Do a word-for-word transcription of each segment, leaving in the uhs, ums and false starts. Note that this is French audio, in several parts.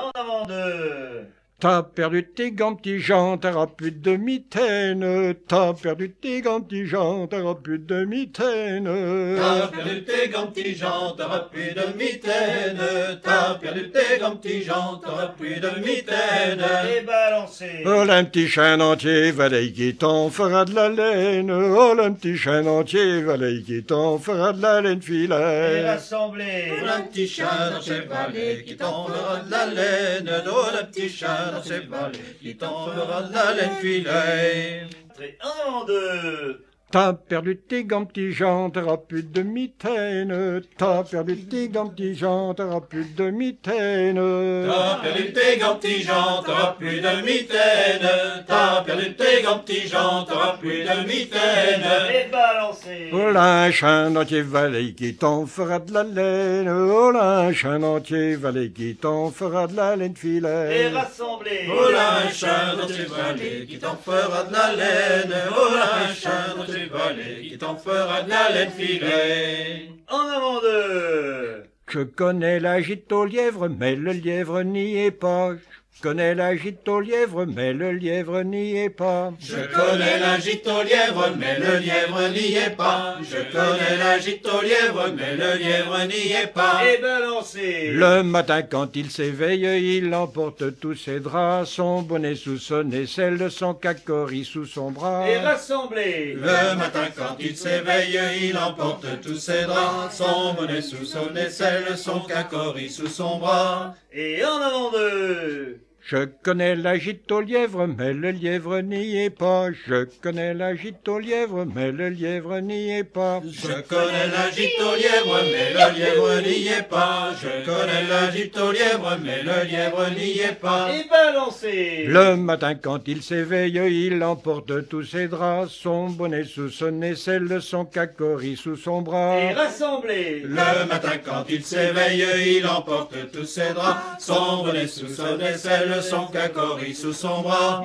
en avant deux. T'as perdu tes gants, petit Jean, t'auras plus de mitaine. T'as perdu tes gants, petit Jean, t'auras plus de mitaine. T'as perdu tes gants, petit Jean, t'auras plus de mitaine. T'as perdu tes gants, petit Jean, t'auras plus de mitaine. Et balancez. Oh, un petit chien entier, valet qui t'en fera de la laine. Oh, un petit chien entier, valet qui t'en fera de la laine Et filet. rassemblez. Un petit chien dans ses valets qui t'en fera de la laine. Oh, le petit chien dans ses valets qui t'en fera de la laine filet. Et en avant deux. T'as perdu tes gants, petit Jean, t'auras plus de mitaine. T'as perdu tes gants, petit Jean, t'auras plus de mitaine. T'as perdu tes gants, petit Jean, t'auras plus de mitaine. T'as perdu tes gants, petit Jean, t'auras plus de mitaine. Et balancez. Oh, là, un chien entier, valet qui t'en fera de la laine. Oh, là, un chien entier, valet qui t'en fera de la laine Et filet. rassemblez. Oh là, un chien dans ses valets qui t'en fera de la laine. Oh là, un chien dans ses valets qui t'en fera de la laine filet. En avant deux. Je connais la gîte au lièvre, mais le lièvre n'y est pas. Je connais la gîte au lièvre, mais le lièvre n'y est pas. Je connais la gîte au lièvre, mais le lièvre n'y est pas. Je connais la gîte au lièvre, mais le lièvre n'y est pas. Et balancez. Le matin quand il s'éveille, il emporte tous ses draps, son bonnet sous son aisselle, son cacori sous son bras. Et rassemblez. Le matin quand il s'éveille, il emporte tous ses draps, son bonnet sous son aisselle, son cacori sous son bras. Et en avant deux. Je connais la gîte au lièvre, mais le lièvre n'y est pas. Je connais la gîte au lièvre, mais le lièvre n'y est pas. Je connais la gîte au lièvre, mais le lièvre n'y est pas. Je connais la gîte au lièvre, mais le lièvre n'y est pas. Et balancez. Le matin quand il s'éveille, il emporte tous ses draps, son bonnet sous son aisselle, son cacori sous son bras. Et rassemblez. Le matin quand il s'éveille, il emporte tous ses draps, son bonnet sous son aisselle, son cacori sous son bras.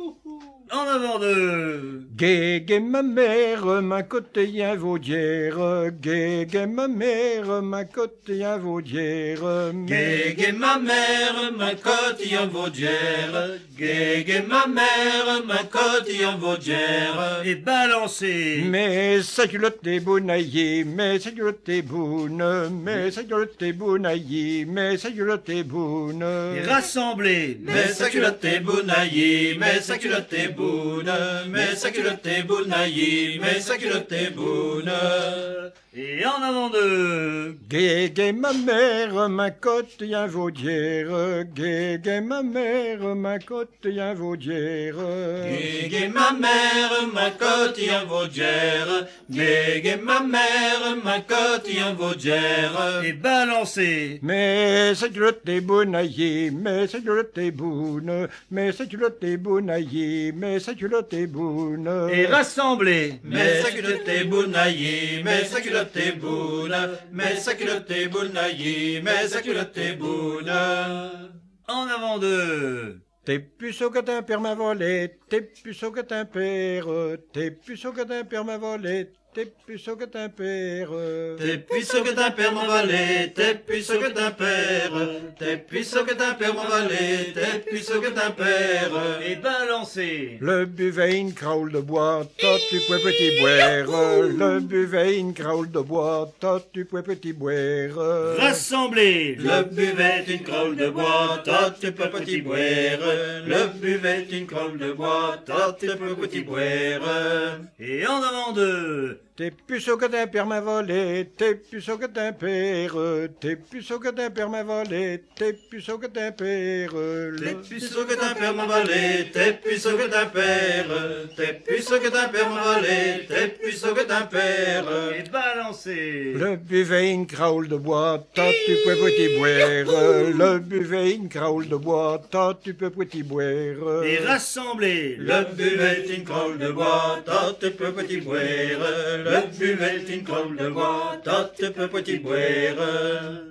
En avant deux. Gai, gai, ma mère, ma côté un vaudière. Gai, gai, ma mère, ma côté un vaudière. Gai, gai, ma mère, ma cotillon vaudière. Gai, gai, ma mère, ma cotillon vaudière. Et balancez. Mais sa culotte est bounaillée, mais sa culotte est boune, mais sa culotte est bounaillée, mais sa culotte est boune. Et rassemblez. Mais sa culotte est bounaillée, mais sa culotte est boune, mais sa culotte est bounaillée, mais sa culotte est boune. Et en avant deux. Gai, gai, ma mère, ma côte y un vaudière. Gai, gai, ma mère, ma côte y un vaudière. Gai, gai, ma mère, ma cotillon vaudière. Gai, gai, ma mère, ma cotillon vaudière. Et balancez. Mais sa culotte est bounaillée, mais sa culotte est boune, mais sa culotte est bounaillée, mais sa culotte est boune. Et rassemblez. Mais sa culotte est bounaillée, mais sa culotte est boune, mais sa culotte est bounaillée, mais sa culotte est boune. En avant deux. T'es puceau que t'un père m'a volé, t'es puceau que t'un père, t'es puceau que t'un père m'a volé, t'es puceau que t'un père. T'es puceau que t'un père mon valet, t'es puceau que t'un père, t'es puceau que t'un père mon valet, t'es puceau que t'un père. Et balancez. Le buvet une craule de bois, toi tu peux petit boire. Le buvet une craule de bois, toi tu peux petit boire. Rassemblez. Le buvet est une crolle de bois, toi tu peux petit boire. Le buvet est une crolle de bois, toi tu peux petit boire. Et en avant deux. T'es puceau que t'un père m'a volé, t'es puceau que t'un père, t'es puceau que t'un père m'a volé, t'es puceau que t'un père. T'es puceau que t'un père mon valet, t'es puceau que t'un père, t'es puceau que t'un père mon valet, t'es puceau que t'un père. Et balancez. Le buvet une craule de bois, toi tu peux petit boire. Le buvet une craule de bois, toi tu peux petit boire. Et rassemblez. Le buvet est une crolle de bois, toi tu peux petit boire. Le buvet est une crolle de bois, toi tu peux petit boire.